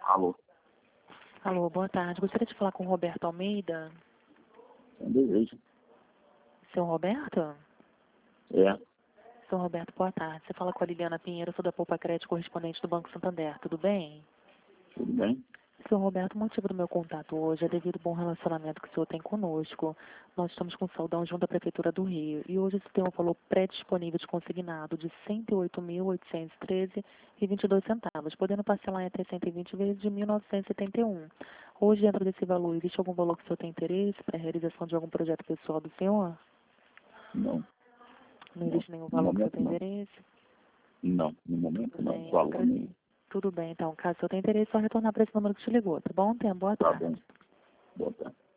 Alô, Alô, boa tarde. Gostaria de falar com o Roberto Almeida. um desejo. Seu Roberto? É, Seu Roberto, boa tarde. Você fala com a Liliana Pinheiro, sou da Poupa Crédito, correspondente do Banco Santander. Tudo bem? tudo bem? Seu Roberto, o motivo do meu contato hoje é devido ao bom relacionamento que o senhor tem conosco. Nós estamos com saldão junto à Prefeitura do Rio. E hoje você tem um valor pré-disponível de consignado de R$ 108.813,22, podendo parcelar em até 120 vezes de R$ 1.971. Hoje, dentro desse valor, existe algum valor que o senhor tem interesse para a realização de algum projeto pessoal do senhor? Não, Não não. existe nenhum No valor que o senhor momento tem não. interesse? Não, no momento Tudo não. bem, Valor nenhum. tudo bem, então. Caso o senhor tenha interesse, é só retornar para esse número que te ligou, tá bom? Tenha boa Tá tarde. bom. Boa tarde.